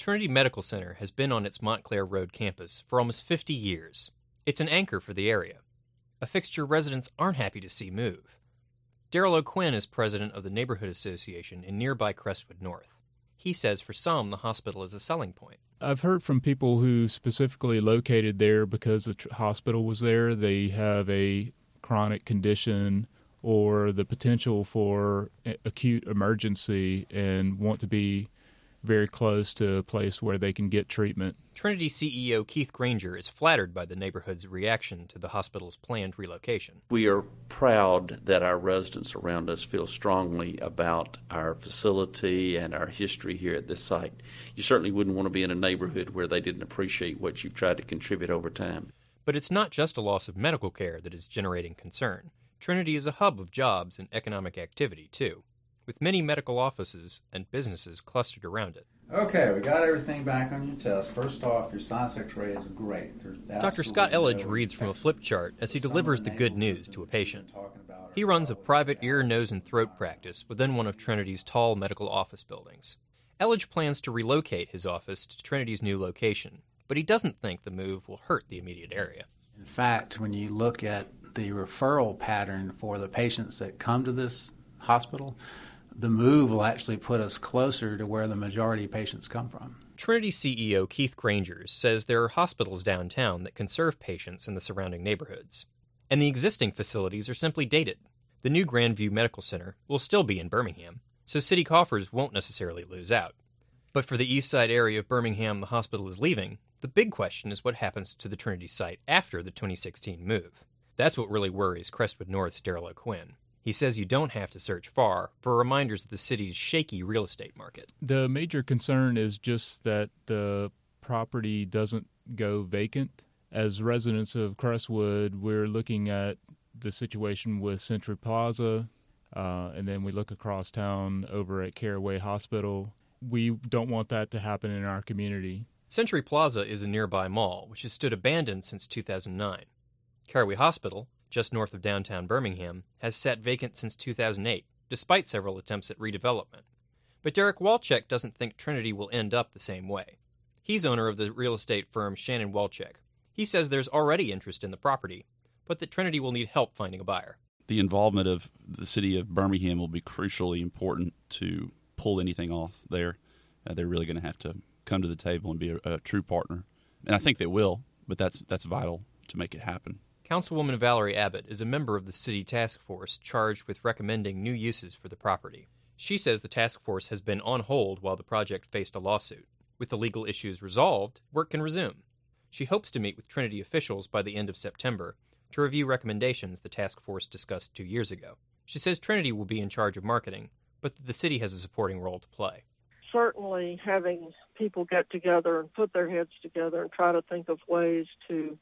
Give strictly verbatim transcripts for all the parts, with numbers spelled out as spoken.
Trinity Medical Center has been on its Montclair Road campus for almost fifty years. It's an anchor for the area, a fixture residents aren't happy to see move. Daryl O'Quinn is president of the Neighborhood Association in nearby Crestwood North. He says for some, the hospital is a selling point. I've heard from people who specifically located there because the tr- hospital was there. They have a chronic condition or the potential for a- acute emergency and want to be very close to a place where they can get treatment. Trinity C E O Keith Granger is flattered by the neighborhood's reaction to the hospital's planned relocation. We are proud that our residents around us feel strongly about our facility and our history here at this site. You certainly wouldn't want to be in a neighborhood where they didn't appreciate what you've tried to contribute over time. But it's not just a loss of medical care that is generating concern. Trinity is a hub of jobs and economic activity, too, with many medical offices and businesses clustered around it. Okay, we got everything back on your test. First off, your science X-ray is great. Doctor Scott Elledge reads from a flip chart as he delivers the good news to a patient. He runs a private ear, nose, and throat practice within one of Trinity's tall medical office buildings. Elledge plans to relocate his office to Trinity's new location, but he doesn't think the move will hurt the immediate area. In fact, when you look at the referral pattern for the patients that come to this hospital, the move will actually put us closer to where the majority of patients come from. Trinity C E O Keith Granger says there are hospitals downtown that can serve patients in the surrounding neighborhoods, and the existing facilities are simply dated. The new Grandview Medical Center will still be in Birmingham, so city coffers won't necessarily lose out. But for the east side area of Birmingham the hospital is leaving, the big question is what happens to the Trinity site after the twenty sixteen move. That's what really worries Crestwood North's Daryl O'Quinn. He says you don't have to search far for reminders of the city's shaky real estate market. The major concern is just that the property doesn't go vacant. As residents of Crestwood, we're looking at the situation with Century Plaza, uh, and then we look across town over at Caraway Hospital. We don't want that to happen in our community. Century Plaza is a nearby mall, which has stood abandoned since two thousand nine. Caraway Hospital, just north of downtown Birmingham, has sat vacant since two thousand eight, despite several attempts at redevelopment. But Derek Walczek doesn't think Trinity will end up the same way. He's owner of the real estate firm Shannon Walczek. He says there's already interest in the property, but that Trinity will need help finding a buyer. The involvement of the city of Birmingham will be crucially important to pull anything off there. Uh, they're really going to have to come to the table and be a, a true partner. And I think they will, but that's that's vital to make it happen. Councilwoman Valerie Abbott is a member of the city task force charged with recommending new uses for the property. She says the task force has been on hold while the project faced a lawsuit. With the legal issues resolved, work can resume. She hopes to meet with Trinity officials by the end of September to review recommendations the task force discussed two years ago. She says Trinity will be in charge of marketing, but that the city has a supporting role to play. Certainly having people get together and put their heads together and try to think of ways to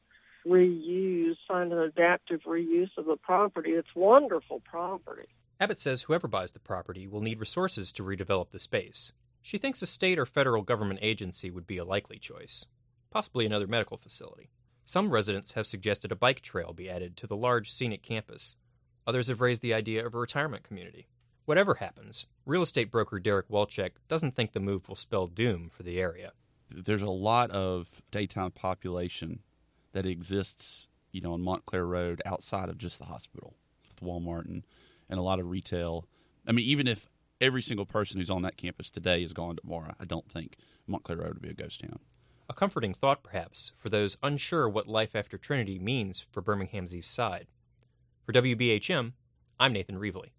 reuse, find an adaptive reuse of the property. It's wonderful property. Abbott says whoever buys the property will need resources to redevelop the space. She thinks a state or federal government agency would be a likely choice, possibly another medical facility. Some residents have suggested a bike trail be added to the large scenic campus. Others have raised the idea of a retirement community. Whatever happens, real estate broker Derek Walczek doesn't think the move will spell doom for the area. There's a lot of daytime population that exists, you know, on Montclair Road outside of just the hospital, with Walmart and, and a lot of retail. I mean, even if every single person who's on that campus today is gone tomorrow, I don't think Montclair Road would be a ghost town. A comforting thought, perhaps, for those unsure what life after Trinity means for Birmingham's east side. For W B H M, I'm Nathan Reevely.